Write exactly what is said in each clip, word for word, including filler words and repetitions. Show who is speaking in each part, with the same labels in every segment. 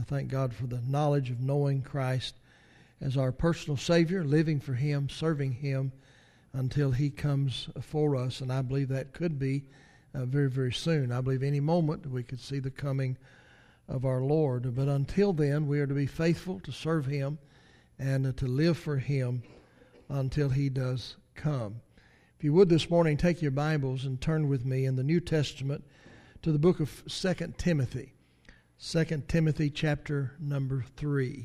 Speaker 1: thank God for the knowledge of knowing Christ as our personal Savior, living for Him, serving Him until He comes for us. And I believe that could be uh, very, very soon. I believe any moment we could see the coming of our Lord. But until then, we are to be faithful to serve Him and uh, to live for Him until He does come. If you would this morning, take your Bibles and turn with me in the New Testament to the book of Second Timothy. Second Timothy chapter number three.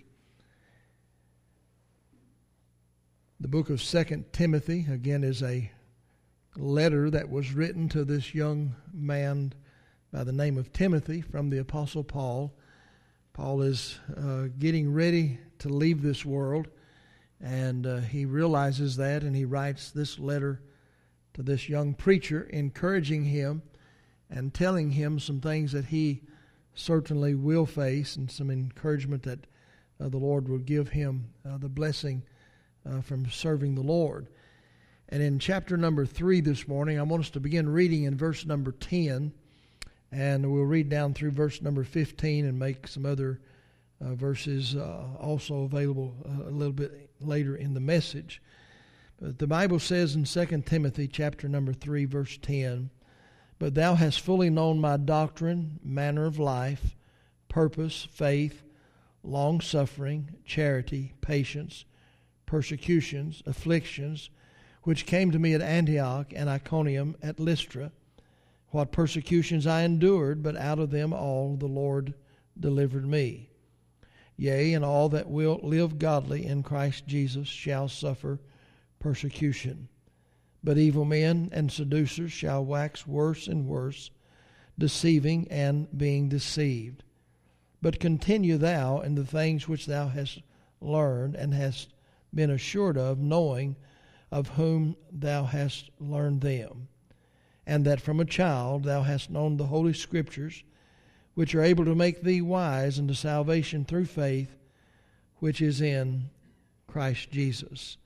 Speaker 1: The book of Second Timothy, again, is a letter that was written to this young man by the name of Timothy from the Apostle Paul. Paul is uh, getting ready to leave this world, and uh, he realizes that, and he writes this letter to this young preacher, encouraging him and telling him some things that he certainly will face, and some encouragement that uh, the Lord will give him uh, the blessing Uh, from serving the Lord. And in chapter number three this morning, I want us to begin reading in verse number ten, and we'll read down through verse number fifteen and make some other uh, verses uh, also available uh, a little bit later in the message. But the Bible says in Second Timothy chapter number three, verse ten, "But thou hast fully known my doctrine, manner of life, purpose, faith, long-suffering, charity, patience, persecutions, afflictions, which came to me at Antioch and Iconium, at Lystra, what persecutions I endured, but out of them all the Lord delivered me. Yea, and all that will live godly in Christ Jesus shall suffer persecution. But evil men and seducers shall wax worse and worse, deceiving and being deceived. But continue thou in the things which thou hast learned and hast been assured of, knowing of whom thou hast learned them, and that from a child thou hast known the Holy Scriptures, which are able to make thee wise unto salvation through faith, which is in Christ Jesus."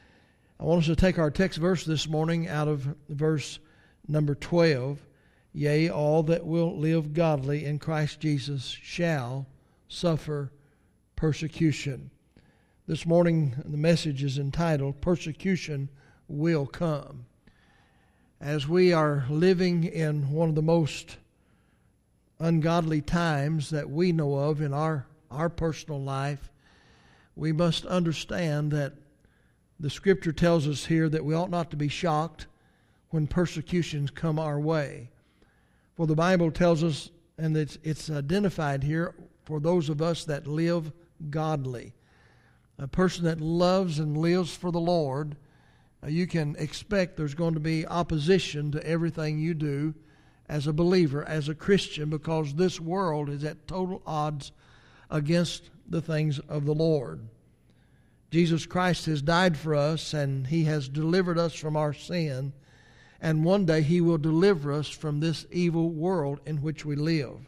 Speaker 1: I want us to take our text verse this morning out of verse number twelve. "Yea, all that will live godly in Christ Jesus shall suffer persecution." This morning, the message is entitled, "Persecution Will Come." As we are living in one of the most ungodly times that we know of in our, our personal life, we must understand that the Scripture tells us here that we ought not to be shocked when persecutions come our way. For the Bible tells us, and it's, it's identified here, for those of us that live godly. A person that loves and lives for the Lord, uh, you can expect there's going to be opposition to everything you do as a believer, as a Christian, because this world is at total odds against the things of the Lord. Jesus Christ has died for us, and He has delivered us from our sin, and one day He will deliver us from this evil world in which we live.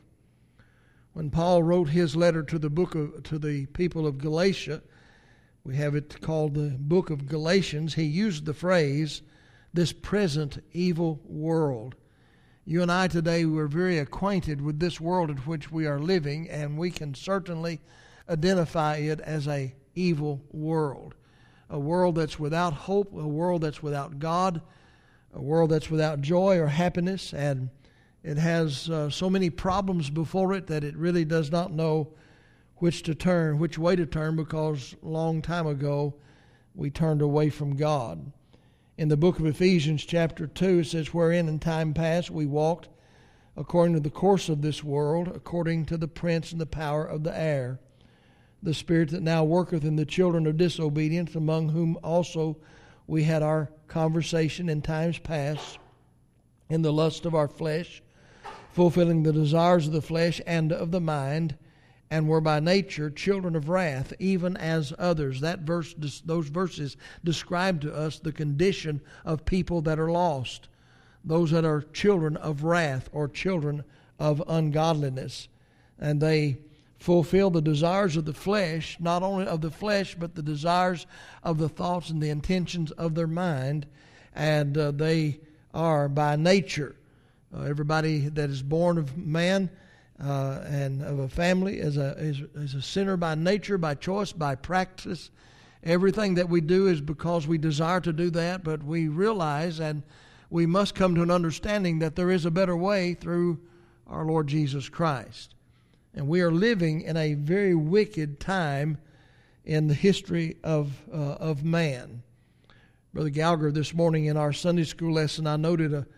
Speaker 1: When Paul wrote his letter to the book of, to the people of Galatia, we have it called the book of Galatians, he used the phrase, "this present evil world." You and I today, we're very acquainted with this world in which we are living, and we can certainly identify it as a evil world. A world that's without hope, a world that's without God, a world that's without joy or happiness, and it has uh, so many problems before it that it really does not know which to turn, which way to turn, because a long time ago we turned away from God. In the book of Ephesians chapter two, it says, "Wherein in time past we walked according to the course of this world, according to the prince and the power of the air, the spirit that now worketh in the children of disobedience, among whom also we had our conversation in times past, in the lust of our flesh, fulfilling the desires of the flesh and of the mind, and were by nature children of wrath, even as others." That verse, those verses describe to us the condition of people that are lost, those that are children of wrath or children of ungodliness. And they fulfill the desires of the flesh, not only of the flesh, but the desires of the thoughts and the intentions of their mind, and uh, they are by nature. Uh, everybody that is born of man uh, and of a family, as a, as, as a sinner by nature, by choice, by practice. Everything that we do is because we desire to do that, but we realize and we must come to an understanding that there is a better way through our Lord Jesus Christ. And we are living in a very wicked time in the history of uh, of man. Brother Gallagher, this morning in our Sunday school lesson, I noted a,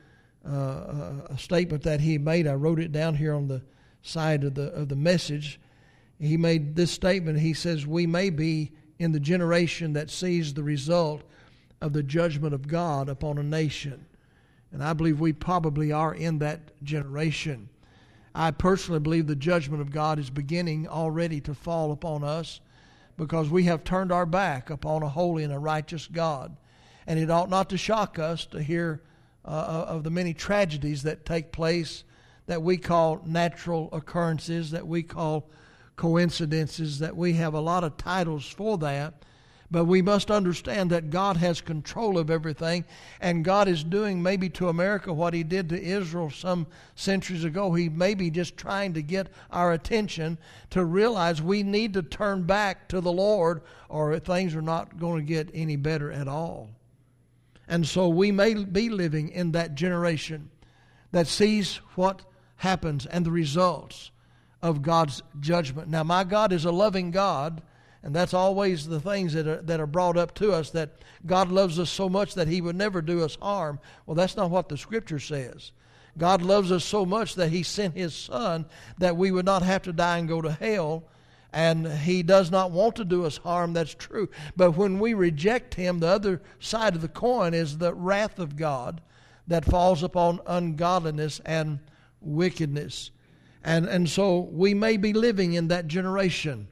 Speaker 1: uh, a statement that he made. I wrote it down here on the side of the of the message. He made this statement. He says, "We may be in the generation that sees the result of the judgment of God upon a nation." And I believe we probably are in that generation. I personally believe the judgment of God is beginning already to fall upon us because we have turned our back upon a holy and a righteous God. And it ought not to shock us to hear uh, of the many tragedies that take place that we call natural occurrences, that we call coincidences, that we have a lot of titles for that. But we must understand that God has control of everything, and God is doing maybe to America what He did to Israel some centuries ago. He may be just trying to get our attention to realize we need to turn back to the Lord, or things are not going to get any better at all. And so we may be living in that generation that sees what happens and the results of God's judgment. Now, my God is a loving God. And that's always the things that are, that are brought up to us, that God loves us so much that He would never do us harm. Well, that's not what the Scripture says. God loves us so much that He sent His Son that we would not have to die and go to hell. And He does not want to do us harm. That's true. But when we reject Him, the other side of the coin is the wrath of God that falls upon ungodliness and wickedness. And, and so we may be living in that generation.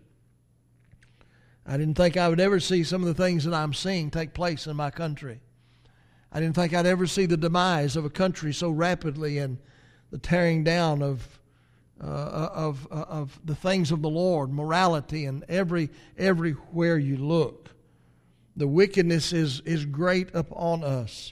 Speaker 1: I didn't think I would ever see some of the things that I'm seeing take place in my country. I didn't think I'd ever see the demise of a country so rapidly and the tearing down of uh, of uh, of the things of the Lord, morality, and every everywhere you look, the wickedness is is great upon us.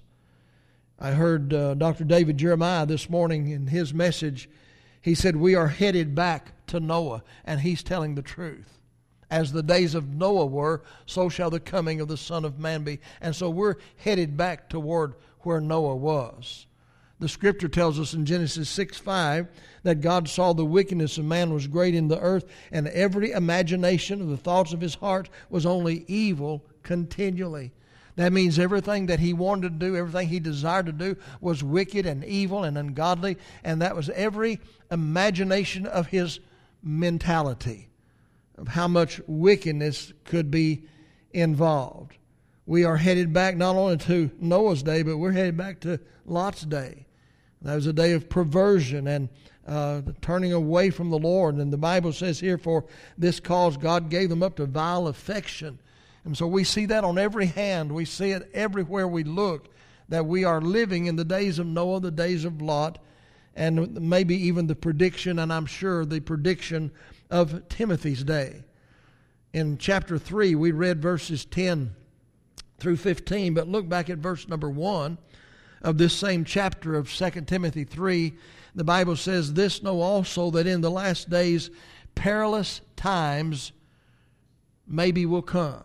Speaker 1: I heard uh, Doctor David Jeremiah this morning in his message. He said we are headed back to Noah, and he's telling the truth. As the days of Noah were, so shall the coming of the Son of Man be. And so we're headed back toward where Noah was. The Scripture tells us in Genesis six five that God saw the wickedness of man was great in the earth, and every imagination of the thoughts of his heart was only evil continually. That means everything that he wanted to do, everything he desired to do was wicked and evil and ungodly, and that was every imagination of his mentality, of how much wickedness could be involved. We are headed back not only to Noah's day, but we're headed back to Lot's day. That was a day of perversion and uh, turning away from the Lord. And the Bible says here, for this cause God gave them up to vile affection. And so we see that on every hand. We see it everywhere we look, that we are living in the days of Noah, the days of Lot, and maybe even the prediction, and I'm sure the prediction of Timothy's day. In chapter three, we read verses ten through fifteen, but look back at verse number one of this same chapter of Second Timothy three. The Bible says, "This know also, that in the last days perilous times maybe will come."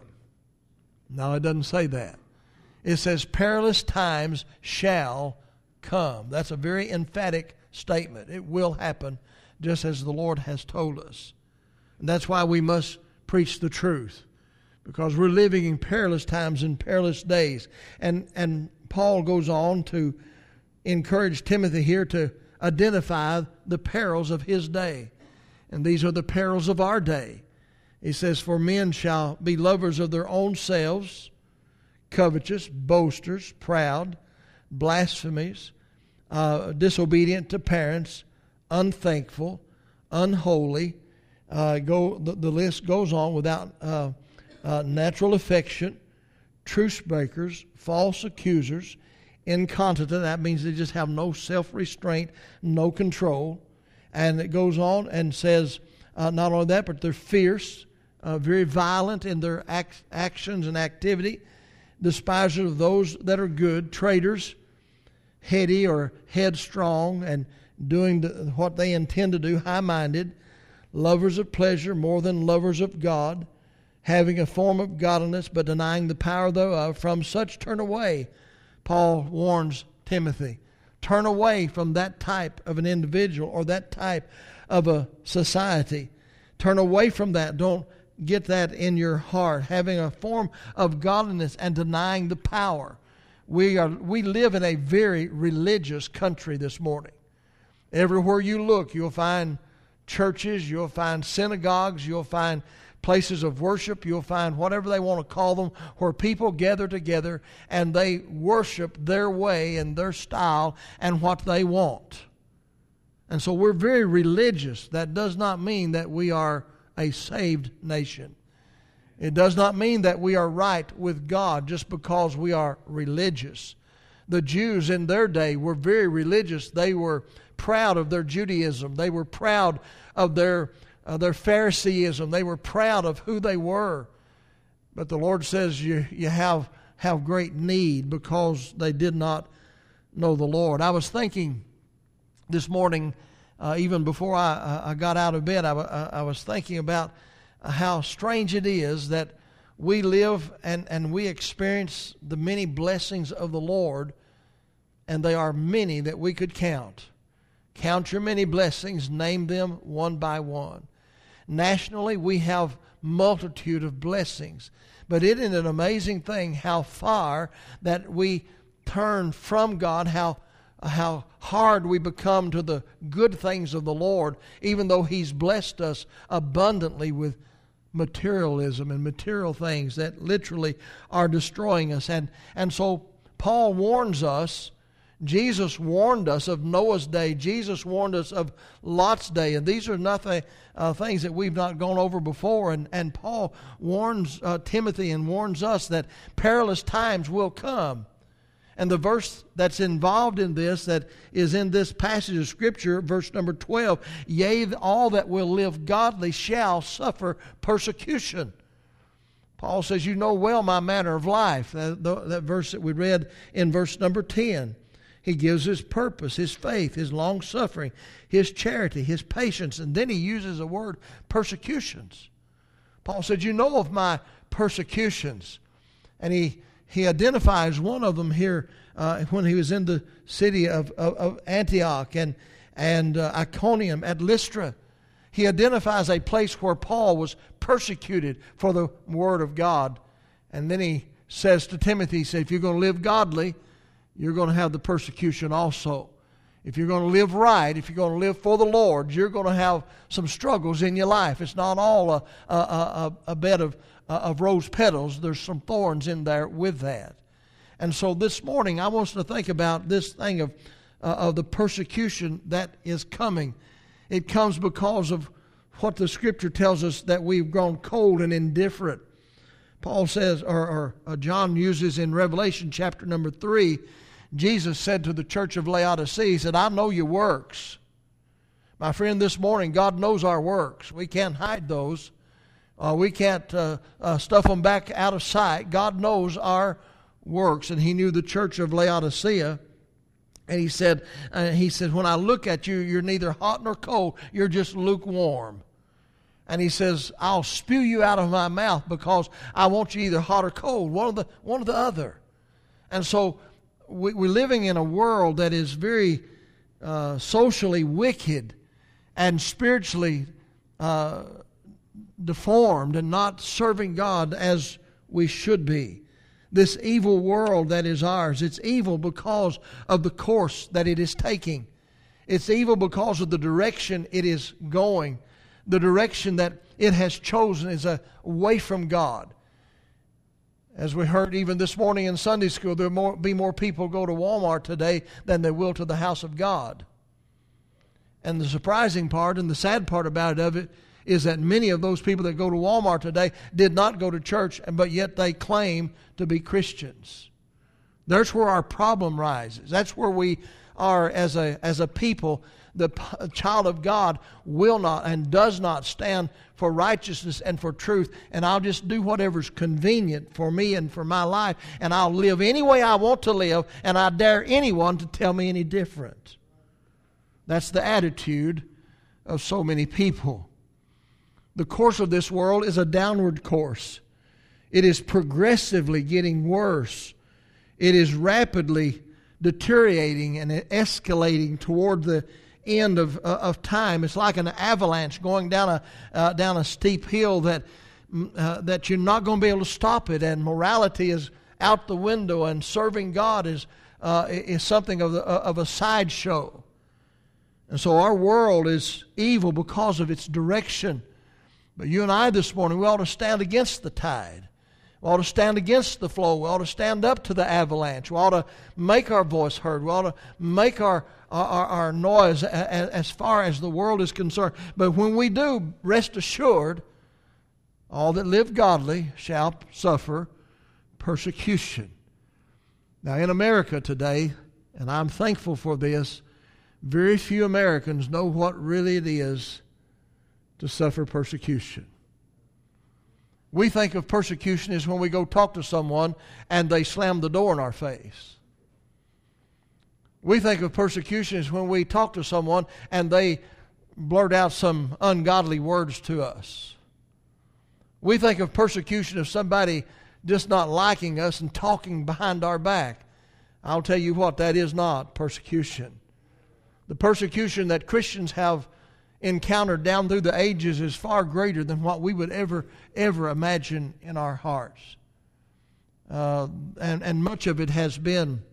Speaker 1: No, it doesn't say that. It says perilous times shall come. That's a very emphatic statement. It will happen, just as the Lord has told us. And that's why we must preach the truth, because we're living in perilous times and perilous days. And and Paul goes on to encourage Timothy here to identify the perils of his day. And these are the perils of our day. He says, "For men shall be lovers of their own selves, covetous, boasters, proud, blasphemies, uh, disobedient to parents, unthankful, unholy." Uh, go the, the list goes on. Without uh, uh, natural affection, truce breakers, false accusers, incontinent. That means they just have no self-restraint, no control. And it goes on and says, uh, not only that, but they're fierce, uh, very violent in their act, actions and activity, despisers of those that are good, traitors, heady or headstrong, and doing the, what they intend to do, high-minded, lovers of pleasure more than lovers of God, having a form of godliness but denying the power thereof. From such turn away, Paul warns Timothy. Turn away from that type of an individual or that type of a society. Turn away from that. Don't get that in your heart. Having a form of godliness and denying the power. We are we live in a very religious country this morning. Everywhere you look, you'll find churches, you'll find synagogues, you'll find places of worship, you'll find whatever they want to call them, where people gather together and they worship their way and their style and what they want. And so we're very religious. That does not mean that we are a saved nation. It does not mean that we are right with God just because we are religious. The Jews in their day were very religious. They were proud of their Judaism. They were proud of their Uh, their Phariseeism. They were proud of who they were. But the Lord says you, you have, have great need because they did not know the Lord. I was thinking this morning, uh, even before I, I got out of bed, I, I was thinking about how strange it is that we live and, and we experience the many blessings of the Lord, and they are many that we could count. Count your many blessings, name them one by one. Nationally, we have multitude of blessings. But it is an amazing thing how far that we turn from God, how, how hard we become to the good things of the Lord, even though He's blessed us abundantly with materialism and material things that literally are destroying us. And, and so Paul warns us. Jesus warned us of Noah's day. Jesus warned us of Lot's day. And these are nothing uh, things that we've not gone over before. And, and Paul warns uh, Timothy and warns us that perilous times will come. And the verse that's involved in this, that is in this passage of Scripture, verse number twelve, yea, all that will live godly shall suffer persecution. Paul says, you know well my manner of life. That, that verse that we read in verse number ten. He gives his purpose, his faith, his long-suffering, his charity, his patience, and then he uses the word persecutions. Paul said, you know of my persecutions. And he, he identifies one of them here uh, when he was in the city of, of, of Antioch and, and uh, Iconium at Lystra. He identifies a place where Paul was persecuted for the word of God. And then he says to Timothy, he said, if you're going to live godly, you're going to have the persecution also. If you're going to live right, if you're going to live for the Lord, you're going to have some struggles in your life. It's not all a, a, a, a bed of, of rose petals. There's some thorns in there with that. And so this morning, I want us to think about this thing of, uh, of the persecution that is coming. It comes because of what the Scripture tells us, that we've grown cold and indifferent. Paul says, or, or uh, John uses in Revelation chapter number three, Jesus said to the church of Laodicea, he said, I know your works. My friend, this morning, God knows our works. We can't hide those. Uh, we can't uh, uh, stuff them back out of sight. God knows our works, and He knew the church of Laodicea. And He said, uh, He said, when I look at you, you're neither hot nor cold. You're just lukewarm. And He says, I'll spew you out of my mouth because I want you either hot or cold, one of the, one or the other. And so we, we're living in a world that is very uh, socially wicked and spiritually uh, deformed and not serving God as we should be. This evil world that is ours, it's evil because of the course that it is taking. It's evil because of the direction it is going. The direction that it has chosen is away from God. As we heard even this morning in Sunday school, there will be more people go to Walmart today than there will to the house of God. And the surprising part and the sad part about it of it is that many of those people that go to Walmart today did not go to church, but yet they claim to be Christians. That's where our problem rises. That's where we are as a as a people. The child of God will not and does not stand for righteousness and for truth. And I'll just do whatever's convenient for me and for my life. And I'll live any way I want to live. And I dare anyone to tell me any different. That's the attitude of so many people. The course of this world is a downward course. It is progressively getting worse. It is rapidly deteriorating and escalating toward the end of uh, of time. It's like an avalanche going down a uh, down a steep hill that uh, that you're not going to be able to stop it. And morality is out the window, and serving God is uh, is something of the, of a sideshow. And so our world is evil because of its direction. But you and I this morning, we ought to stand against the tide. We ought to stand against the flow. We ought to stand up to the avalanche. We ought to make our voice heard. We ought to make our, our, our noise as far as the world is concerned. But when we do, rest assured, all that live godly shall suffer persecution. Now in America today, and I'm thankful for this, very few Americans know what really it is to suffer persecution. We think of persecution as when we go talk to someone and they slam the door in our face. We think of persecution as when we talk to someone and they blurt out some ungodly words to us. We think of persecution as somebody just not liking us and talking behind our back. I'll tell you what, that is not persecution. The persecution that Christians have encountered down through the ages is far greater than what we would ever, ever imagine in our hearts. Uh, and, and much of it has been,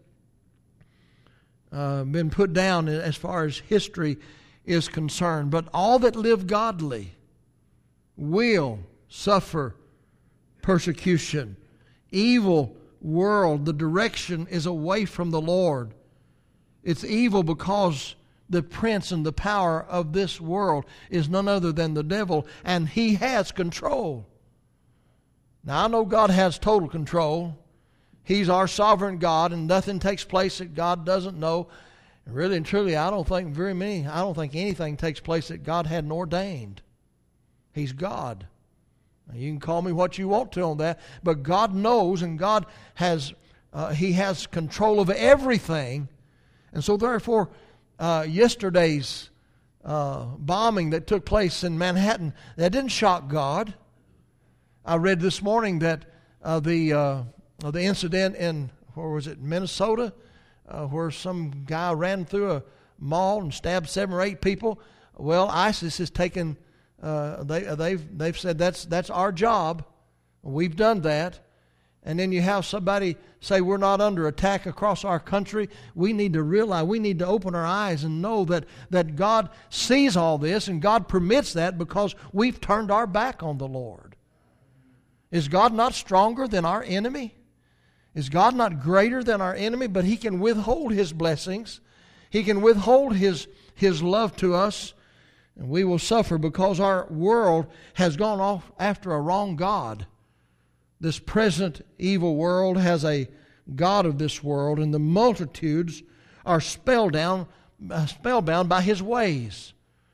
Speaker 1: uh, been put down as far as history is concerned. But all that live godly will suffer persecution. Evil world, the direction is away from the Lord. It's evil because the prince and the power of this world is none other than the devil, and he has control. Now, I know God has total control. He's our sovereign God, and nothing takes place that God doesn't know. And really and truly, I don't think very many, I don't think anything takes place that God hadn't ordained. He's God. Now, you can call me what you want to on that, but God knows, and God has, uh, He has control of everything. And so therefore, uh, yesterday's uh, bombing that took place in Manhattan, that didn't shock God. I read this morning that uh, the uh, the incident in, where was it, Minnesota, uh, where some guy ran through a mall and stabbed seven or eight people. Well, ISIS has taken, uh, they, they've, they've said that's, that's our job. We've done that. And then you have somebody say we're not under attack across our country. We need to realize, we need to open our eyes and know that, that God sees all this, and God permits that because we've turned our back on the Lord. Is God not stronger than our enemy? Is God not greater than our enemy? But He can withhold His blessings. He can withhold His, His love to us. And we will suffer because our world has gone off after a wrong God. This present evil world has a god of this world, and the multitudes are spellbound, uh, spellbound by his ways.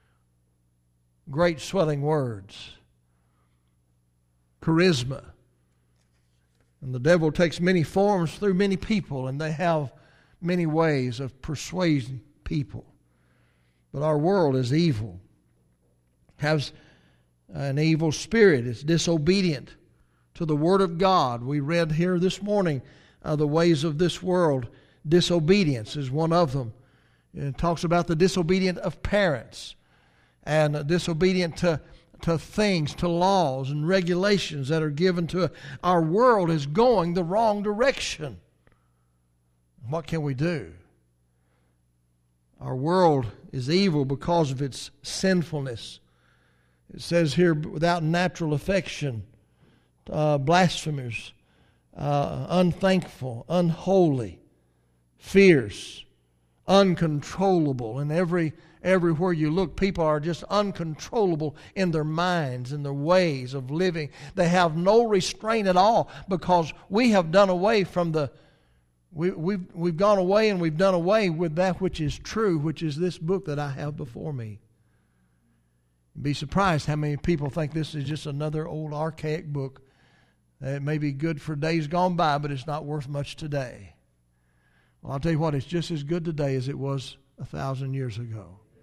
Speaker 1: Great swelling words. Charisma. And the devil takes many forms through many people, and they have many ways of persuading people. But our world is evil. Has an evil spirit. It's disobedient to the Word of God. We read here this morning uh, the ways of this world. Disobedience is one of them. It talks about the disobedient of parents and uh, disobedient to, to things, to laws and regulations that are given to us. Our world is going the wrong direction. What can we do? Our world is evil because of its sinfulness. It says here, without natural affection, Uh, blasphemers, uh, unthankful, unholy, fierce, uncontrollable. And every everywhere you look, people are just uncontrollable in their minds and their ways of living. They have no restraint at all because we have done away from the we, we've we've gone away and we've done away with that which is true, which is this book that I have before me. Be surprised how many people think this is just another old archaic book. It may be good for days gone by, but it's not worth much today. Well, I'll tell you what, it's just as good today as it was a thousand years ago.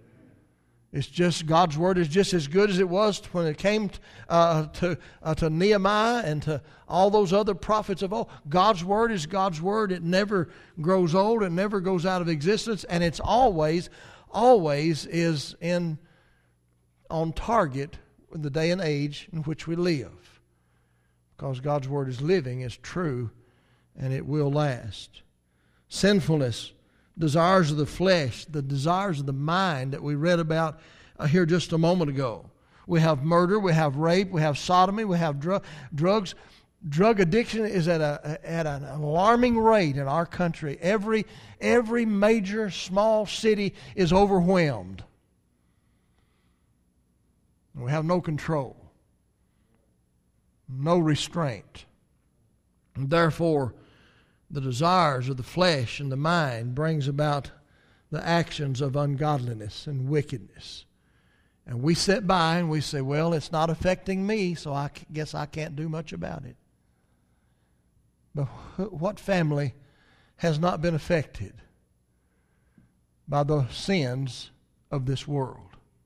Speaker 1: It's just, God's Word is just as good as it was when it came uh, to, uh, to Nehemiah and to all those other prophets of old. God's Word is God's Word. It never grows old. It never goes out of existence. And it's always, always is in on target in the day and age in which we live. Because God's Word is living, is true, and it will last. Sinfulness, desires of the flesh, the desires of the mind that we read about uh, here just a moment ago. We have murder, we have rape, we have sodomy, we have dr- drugs. Drug addiction is at a at an alarming rate in our country. Every every major small city is overwhelmed. We have no control, no restraint. And therefore, the desires of the flesh and the mind brings about the actions of ungodliness and wickedness. And we sit by and we say, well, it's not affecting me, so I guess I can't do much about it. But what family has not been affected by the sins of this world?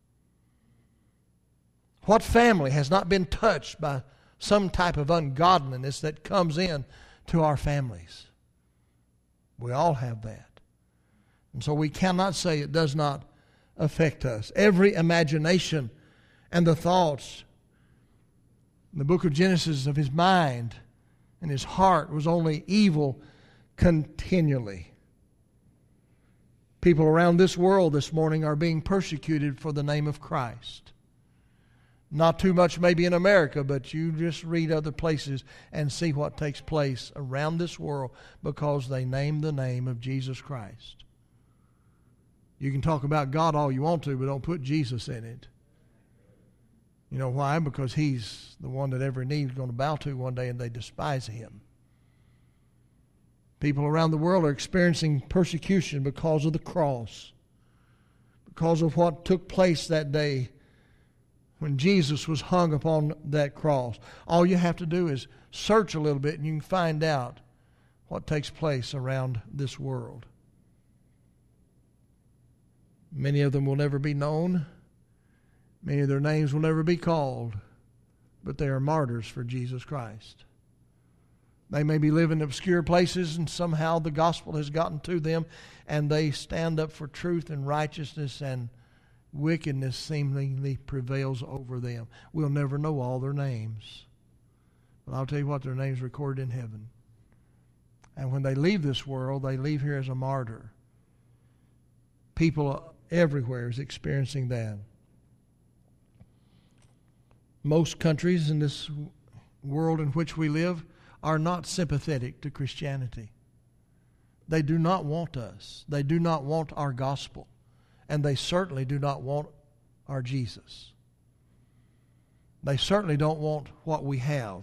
Speaker 1: What family has not been touched by some type of ungodliness that comes in to our families? We all have that. And so we cannot say it does not affect us. Every imagination and the thoughts in the book of Genesis of his mind and his heart was only evil continually. People around this world this morning are being persecuted for the name of Christ. Not too much maybe in America, but you just read other places and see what takes place around this world because they name the name of Jesus Christ. You can talk about God all you want to, but don't put Jesus in it. You know why? Because He's the one that every knee is going to bow to one day, and they despise Him. People around the world are experiencing persecution because of the cross, because of what took place that day when Jesus was hung upon that cross. All you have to do is search a little bit and you can find out what takes place around this world. Many of them will never be known. Many of their names will never be called. But they are martyrs for Jesus Christ. They may be living in obscure places and somehow the gospel has gotten to them and they stand up for truth and righteousness, and wickedness seemingly prevails over them. We'll never know all their names. But I'll tell you what, their names recorded in heaven. And when they leave this world, they leave here as a martyr. People everywhere is experiencing that. Most countries in this world in which we live are not sympathetic to Christianity. They do not want us. They do not want our gospel. And they certainly do not want our Jesus. They certainly don't want what we have.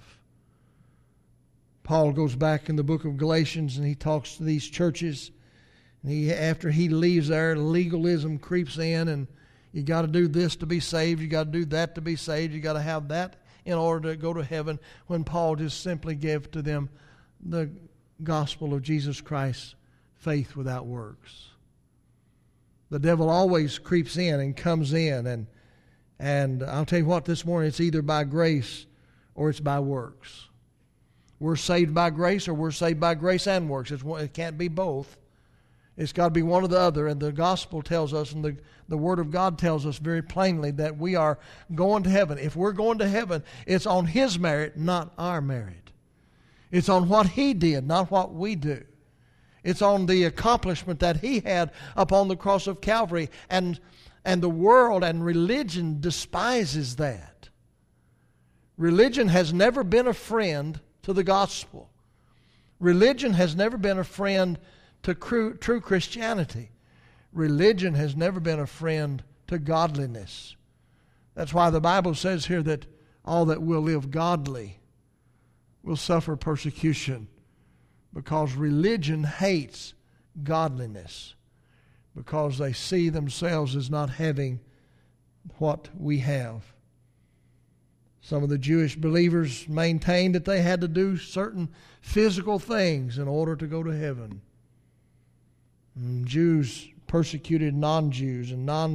Speaker 1: Paul goes back in the book of Galatians and he talks to these churches. And he, after he leaves there, legalism creeps in, and you got to do this to be saved. You got to do that to be saved. You got to have that in order to go to heaven. When Paul just simply gave to them the gospel of Jesus Christ, faith without works. The devil always creeps in and comes in, and and I'll tell you what, this morning it's either by grace or it's by works. We're saved by grace, or we're saved by grace and works. It's one, it can't be both. It's got to be one or the other. And the gospel tells us, and the, the Word of God tells us very plainly that we are going to heaven. If we're going to heaven, it's on His merit, not our merit. It's on what He did, not what we do. It's on the accomplishment that He had upon the cross of Calvary. And, and the world and religion despises that. Religion has never been a friend to the gospel. Religion has never been a friend to true, true Christianity. Religion has never been a friend to godliness. That's why the Bible says here that all that will live godly will suffer persecution, because religion hates godliness, because they see themselves as not having what we have. Some of the Jewish believers maintained that they had to do certain physical things in order to go to heaven. And Jews persecuted non-Jews, and non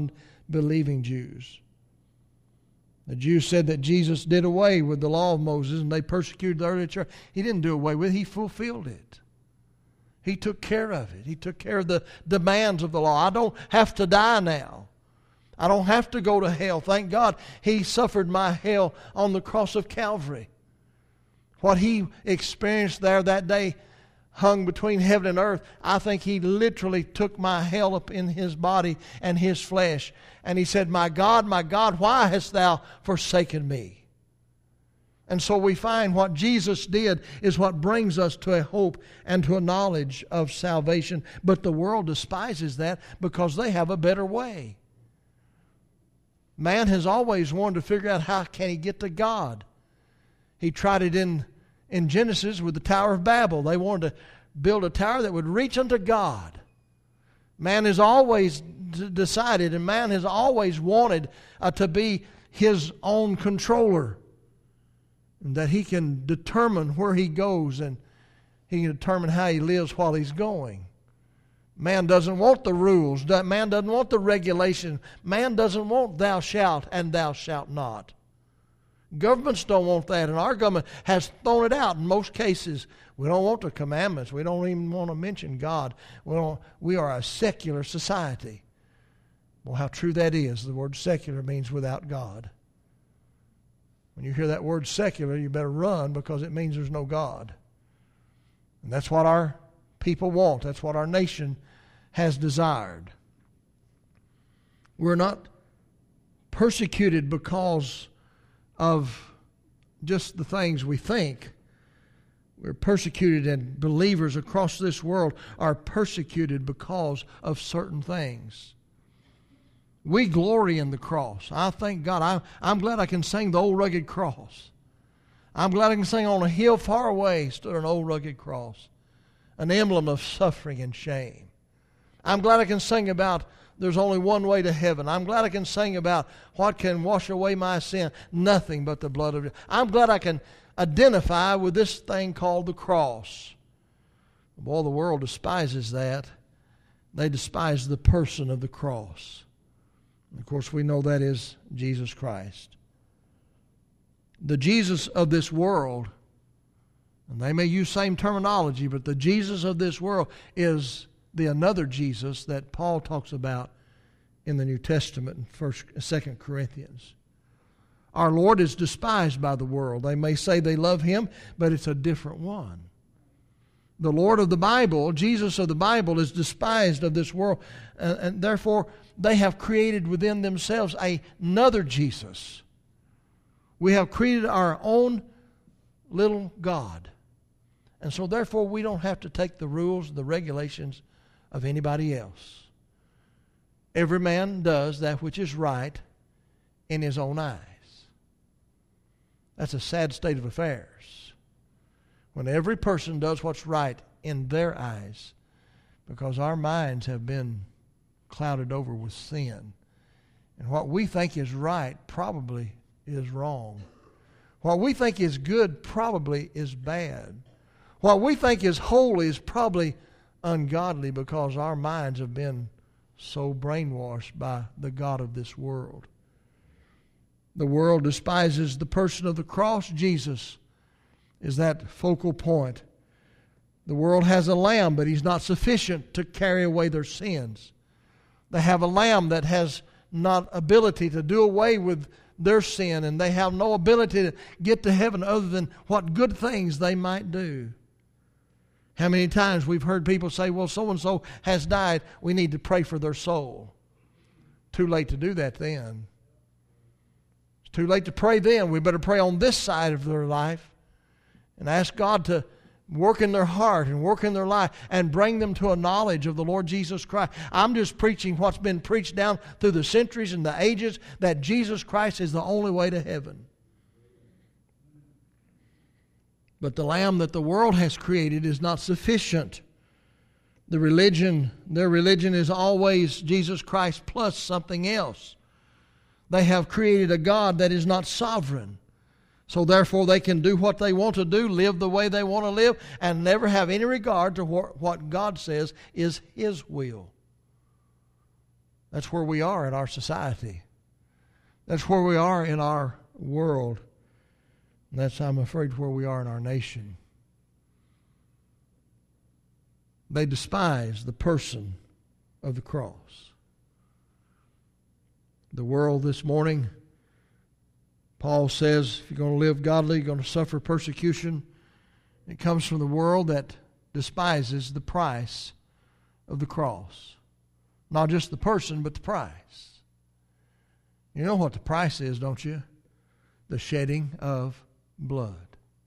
Speaker 1: believing Jews. The Jews said that Jesus did away with the law of Moses and they persecuted the early church. He didn't do away with it. He fulfilled it. He took care of it. He took care of the demands of the law. I don't have to die now. I don't have to go to hell. Thank God He suffered my hell on the cross of Calvary. What He experienced there that day hung between heaven and earth. I think He literally took my hell up in His body and His flesh. And He said, "My God, my God, why hast Thou forsaken me?" And so we find what Jesus did is what brings us to a hope and to a knowledge of salvation. But the world despises that because they have a better way. Man has always wanted to figure out how can he get to God. He tried it in, in Genesis with the Tower of Babel. They wanted to build a tower that would reach unto God. Man has always d- decided and man has always wanted uh, to be his own controller. And that he can determine where he goes and he can determine how he lives while he's going. Man doesn't want the rules. Man doesn't want the regulation. Man doesn't want thou shalt and thou shalt not. Governments don't want that, and our government has thrown it out in most cases. We don't want the commandments. We don't even want to mention God. We, don't, we are a secular society. Well, how true that is. The word secular means without God. When you hear that word secular, you better run because it means there's no God. And that's what our people want. That's what our nation has desired. We're not persecuted because of just the things we think. We're persecuted, and believers across this world are persecuted because of certain things. We glory in the cross. I thank God. I, I'm glad I can sing the old rugged cross. I'm glad I can sing on a hill far away stood an old rugged cross, an emblem of suffering and shame. I'm glad I can sing about there's only one way to heaven. I'm glad I can sing about what can wash away my sin. Nothing but the blood of Jesus. I'm glad I can identify with this thing called the cross. Boy, the world despises that. They despise the person of the cross. And of course, we know that is Jesus Christ. The Jesus of this world, and they may use same terminology, but the Jesus of this world is the another Jesus that Paul talks about in the New Testament in First, Second Corinthians. Our Lord is despised by the world. They may say they love Him, but it's a different one. The Lord of the Bible, Jesus of the Bible, is despised of this world, and, and therefore they have created within themselves another Jesus. We have created our own little God. And so therefore we don't have to take the rules, the regulations of anybody else. Every man does that which is right in his own eyes. That's a sad state of affairs. When every person does what's right in their eyes, because our minds have been clouded over with sin. And what we think is right probably is wrong. What we think is good probably is bad. What we think is holy is probably ungodly because our minds have been so brainwashed by the God of this world. The world despises the person of the cross. Jesus is that focal point. The world has a lamb, but He's not sufficient to carry away their sins. They have a lamb that has not ability to do away with their sin, and they have no ability to get to heaven other than what good things they might do. How many times we've heard people say, well, so-and-so has died, we need to pray for their soul. Too late to do that then. It's too late to pray then. We better pray on this side of their life and ask God to work in their heart and work in their life and bring them to a knowledge of the Lord Jesus Christ. I'm just preaching what's been preached down through the centuries and the ages, that Jesus Christ is the only way to heaven. But the lamb that the world has created is not sufficient. The religion, their religion is always Jesus Christ plus something else. They have created a God that is not sovereign. So therefore they can do what they want to do, live the way they want to live, and never have any regard to what God says is His will. That's where we are in our society. That's where we are in our world. And that's, I'm afraid, where we are in our nation. They despise the person of the cross. The world this morning, Paul says, if you're going to live godly, you're going to suffer persecution. It comes from the world that despises the price of the cross. Not just the person, but the price. You know what the price is, don't you? The shedding of blood.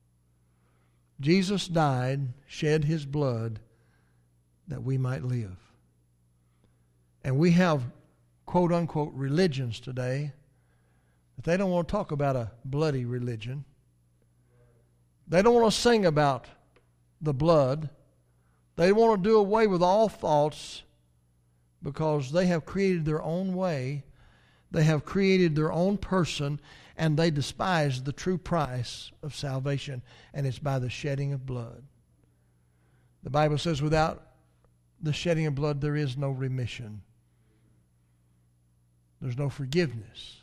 Speaker 1: Jesus died, shed his blood, that we might live. And we have quote-unquote religions today, but they don't want to talk about a bloody religion. They don't want to sing about the blood. They want to do away with all thoughts because they have created their own way. They have created their own person, and they despise the true price of salvation, and it's by the shedding of blood. The Bible says without the shedding of blood there is no remission. There's no forgiveness.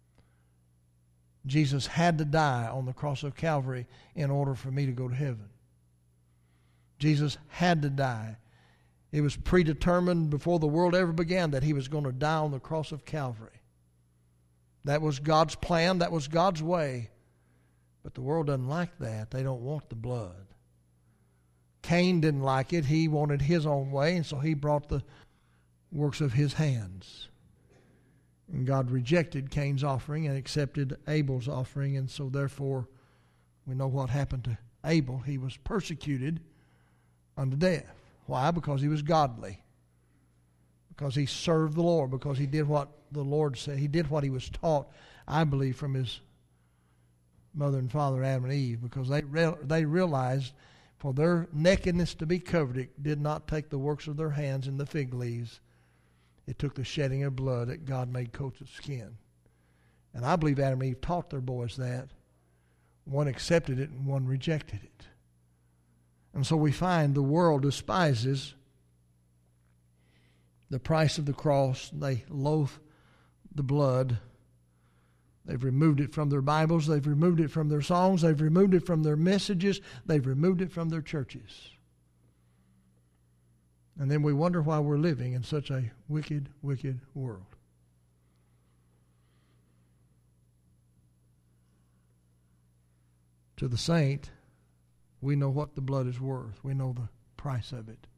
Speaker 1: Jesus had to die on the cross of Calvary in order for me to go to heaven. Jesus had to die. It was predetermined before the world ever began that he was going to die on the cross of Calvary. That was God's plan. That was God's way. But the world doesn't like that. They don't want the blood. Cain didn't like it. He wanted his own way, and so he brought the works of his hands. And God rejected Cain's offering and accepted Abel's offering, and so therefore we know what happened to Abel. He was persecuted unto death. Why? Because he was godly. Because he served the Lord. Because he did what the Lord said. He did what he was taught, I believe, from his mother and father, Adam and Eve. Because they re- they realized for their nakedness to be covered, it did not take the works of their hands in the fig leaves. It took the shedding of blood that God made coats of skin. And I believe Adam and Eve taught their boys that. One accepted it and one rejected it. And so we find the world despises the price of the cross. They loathe the blood. They've removed it from their Bibles. They've removed it from their songs. They've removed it from their messages. They've removed it from their churches. And then we wonder why we're living in such a wicked, wicked world. To the saint, we know what the blood is worth. We know the price of it.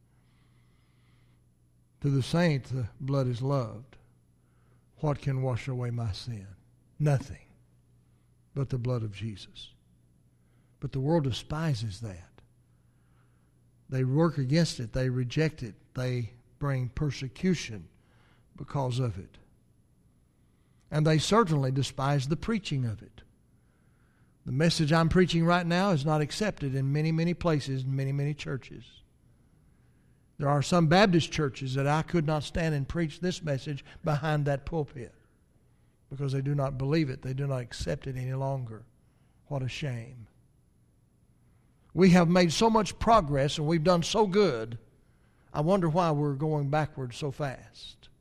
Speaker 1: To the saint, the blood is loved. What can wash away my sin? Nothing but the blood of Jesus. But the world despises that. They work against it. They reject it. They bring persecution because of it. And they certainly despise the preaching of it. The message I'm preaching right now is not accepted in many, many places, in many, many churches. There are some Baptist churches that I could not stand and preach this message behind that pulpit because they do not believe it. They do not accept it any longer. What a shame. We have made so much progress and we've done so good. I wonder why we're going backwards so fast.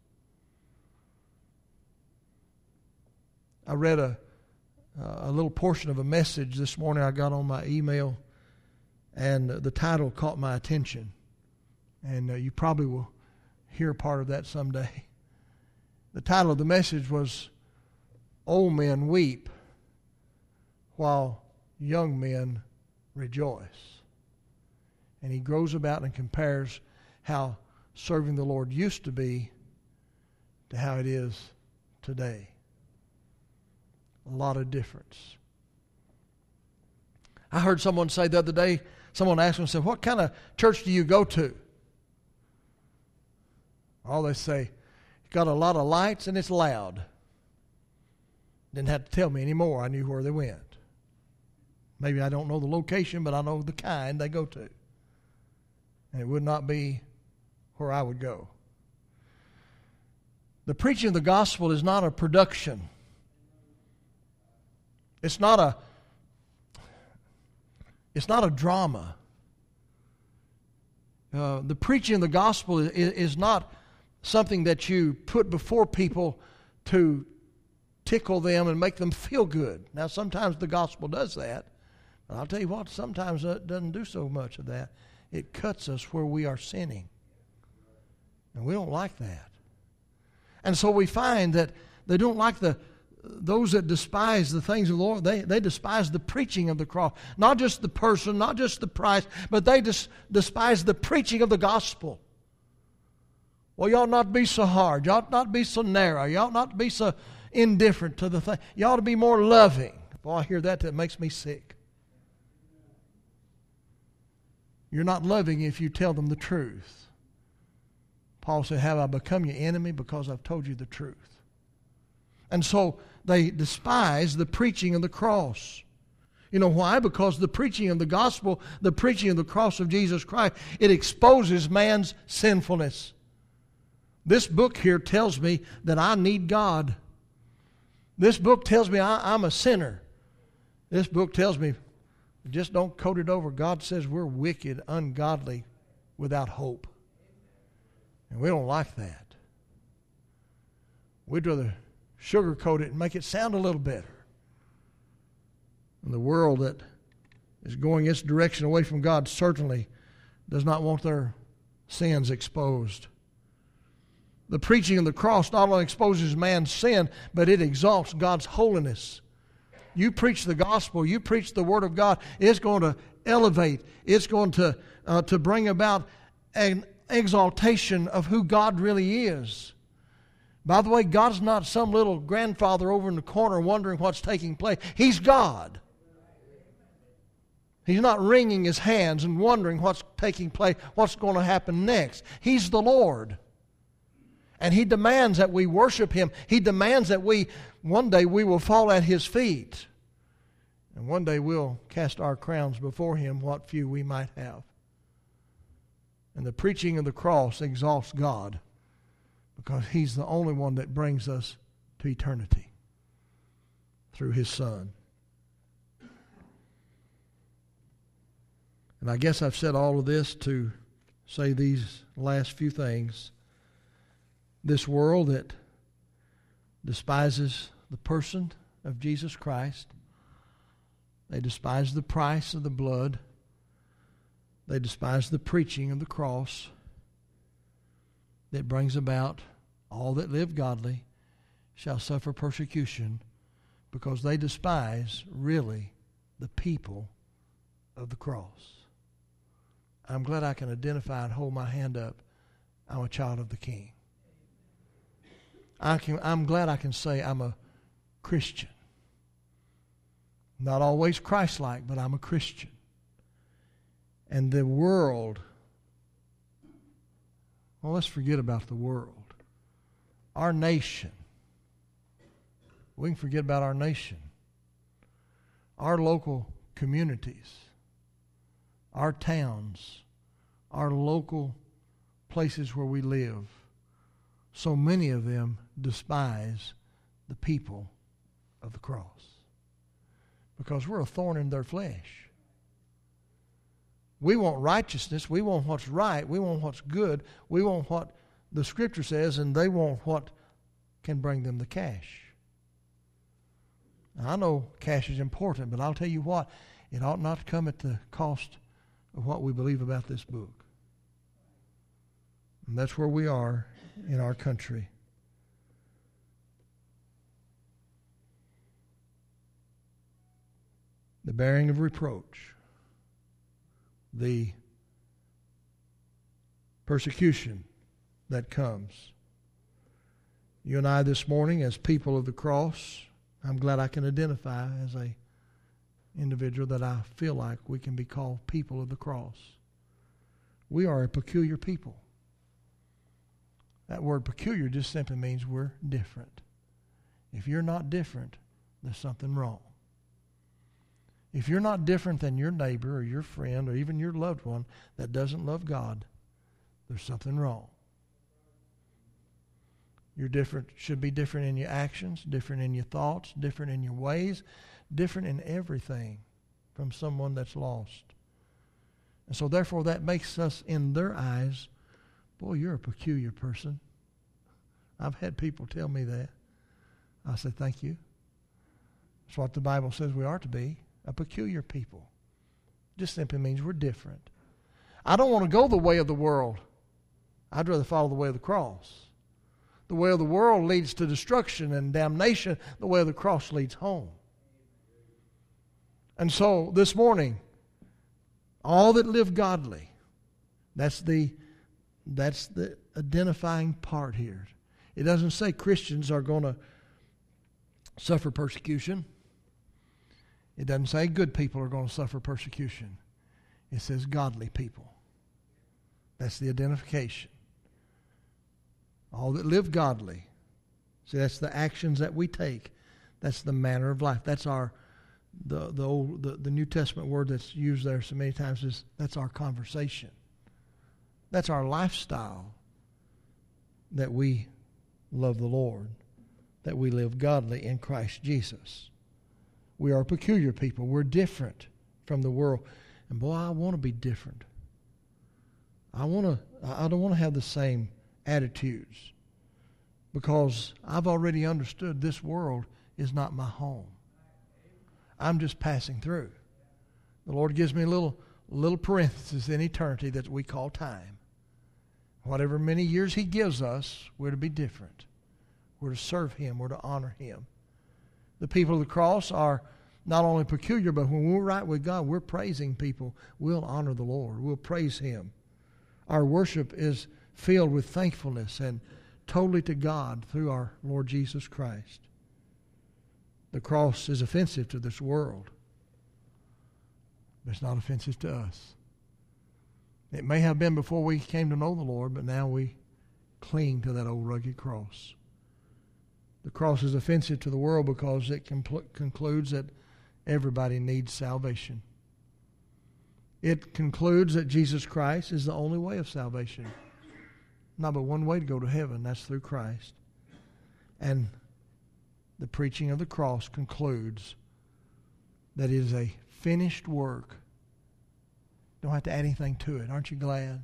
Speaker 1: I read a, a little portion of a message this morning I got on my email, and the title caught my attention. And uh, you probably will hear part of that someday. The title of the message was, Old Men Weep While Young Men Rejoice. And he goes about and compares how serving the Lord used to be to how it is today. A lot of difference. I heard someone say the other day, someone asked me, said, what kind of church do you go to? All they say, it's got a lot of lights and it's loud. Didn't have to tell me anymore. I knew where they went. Maybe I don't know the location, but I know the kind they go to. And it would not be where I would go. The preaching of the gospel is not a production. It's not a it's not a drama. Uh, the preaching of the gospel is, is not something that you put before people to tickle them and make them feel good. Now, sometimes the gospel does that. But I'll tell you what, sometimes it doesn't do so much of that. It cuts us where we are sinning. And we don't like that. And so we find that they don't like the those that despise the things of the Lord. They, they despise the preaching of the cross. Not just the person, not just the price, but they dis, despise the preaching of the gospel. Well, you ought not be so hard. You ought not be so narrow. You ought not be so indifferent to the thing. You ought to be more loving. Boy, I hear that, that makes me sick. You're not loving if you tell them the truth. Paul said, have I become your enemy because I've told you the truth? And so they despise the preaching of the cross. You know why? Because the preaching of the gospel, the preaching of the cross of Jesus Christ, it exposes man's sinfulness. This book here tells me that I need God. This book tells me I, I'm a sinner. This book tells me, just don't coat it over. God says we're wicked, ungodly, without hope. And we don't like that. We'd rather sugarcoat it and make it sound a little better. And the world that is going its direction away from God certainly does not want their sins exposed. The preaching of the cross not only exposes man's sin, but it exalts God's holiness. You preach the gospel, you preach the Word of God, it's going to elevate, it's going to, uh, to bring about an exaltation of who God really is. By the way, God's not some little grandfather over in the corner wondering what's taking place. He's God. He's not wringing his hands and wondering what's taking place, what's going to happen next. He's the Lord. And He demands that we worship Him. He demands that we, one day we will fall at His feet. And one day we'll cast our crowns before Him, what few we might have. And the preaching of the cross exalts God because He's the only one that brings us to eternity through His Son. And I guess I've said all of this to say these last few things. This world that despises the person of Jesus Christ, they despise the price of the blood, they despise the preaching of the cross that brings about all that live godly shall suffer persecution because they despise really the people of the cross. I'm glad I can identify and hold my hand up. I'm a child of the King. I can, I'm glad I can say I'm a Christian. Not always Christ-like, but I'm a Christian. And the world, well, let's forget about the world. Our nation, we can forget about our nation. Our local communities, our towns, our local places where we live, so many of them despise the people of the cross because we're a thorn in their flesh. We want righteousness. We want what's right. We want what's good. We want what the Scripture says, and they want what can bring them the cash. Now, I know cash is important, but I'll tell you what, it ought not come at the cost of what we believe about this book. And that's where we are in our country. The bearing of reproach, the persecution that comes. You and I this morning as people of the cross, I'm glad I can identify as a individual that I feel like we can be called people of the cross. We are a peculiar people. That word peculiar just simply means we're different. If you're not different, there's something wrong. If you're not different than your neighbor or your friend or even your loved one that doesn't love God, there's something wrong. You're different, should be different in your actions, different in your thoughts, different in your ways, different in everything from someone that's lost. And so therefore that makes us in their eyes, boy, you're a peculiar person. I've had people tell me that. I say, thank you. That's what the Bible says we are to be, a peculiar people. Just simply means we're different. I don't want to go the way of the world. I'd rather follow the way of the cross. The way of the world leads to destruction and damnation. The way of the cross leads home. And so this morning, all that live godly, that's the, that's the identifying part here. It doesn't say Christians are going to suffer persecution. It doesn't say good people are going to suffer persecution. It says godly people. That's the identification. All that live godly. See, that's the actions that we take. That's the manner of life. That's our, the the old the, the New Testament word that's used there so many times is that's our conversation. That's our lifestyle. That we love the Lord. That we live godly in Christ Jesus. We are a peculiar people. We're different from the world. And boy, I want to be different. I want to. I don't want to have the same attitudes, because I've already understood this world is not my home. I'm just passing through. The Lord gives me a little little parenthesis in eternity that we call time. Whatever many years He gives us, we're to be different. We're to serve Him. We're to honor Him. The people of the cross are not only peculiar, but when we're right with God, we're praising people. We'll honor the Lord. We'll praise Him. Our worship is filled with thankfulness and totally to God through our Lord Jesus Christ. The cross is offensive to this world, but it's not offensive to us. It may have been before we came to know the Lord, but now we cling to that old rugged cross. The cross is offensive to the world because it compl- concludes that everybody needs salvation. It concludes that Jesus Christ is the only way of salvation. Not but one way to go to heaven, that's through Christ. And the preaching of the cross concludes that it is a finished work. Don't have to add anything to it. Aren't you glad?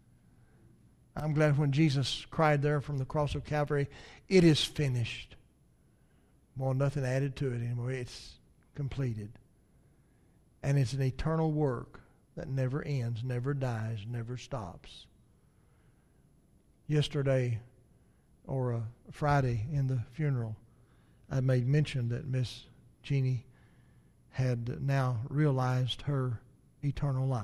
Speaker 1: I'm glad when Jesus cried there from the cross of Calvary, it is finished. More nothing added to it anymore. It's completed. And it's an eternal work that never ends, never dies, never stops. Yesterday, or uh, Friday in the funeral, I made mention that Miss Jeannie had now realized her eternal life.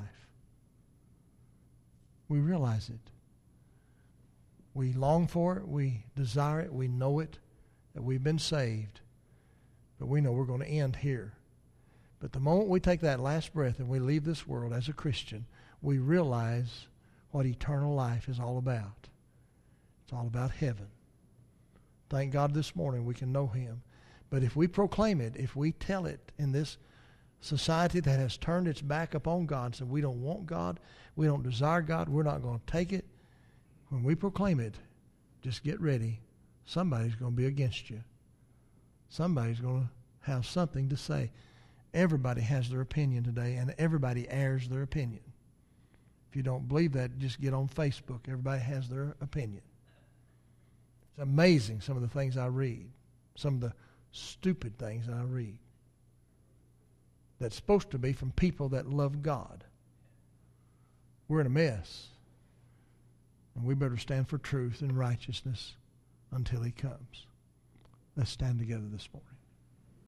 Speaker 1: We realize it. We long for it. We desire it. We know it, that we've been saved. But we know we're going to end here. But the moment we take that last breath and we leave this world as a Christian, we realize what eternal life is all about. It's all about heaven. Thank God this morning we can know Him. But if we proclaim it, if we tell it in this society that has turned its back upon God, so we don't want God, we don't desire God, we're not going to take it, when we proclaim it, just get ready. Somebody's going to be against you. Somebody's going to have something to say. Everybody has their opinion today, and everybody airs their opinion. If you don't believe that, just get on Facebook. Everybody has their opinion. It's amazing some of the things I read, some of the stupid things I read that's supposed to be from people that love God. We're in a mess, and we better stand for truth and righteousness until He comes. Let's stand together this morning.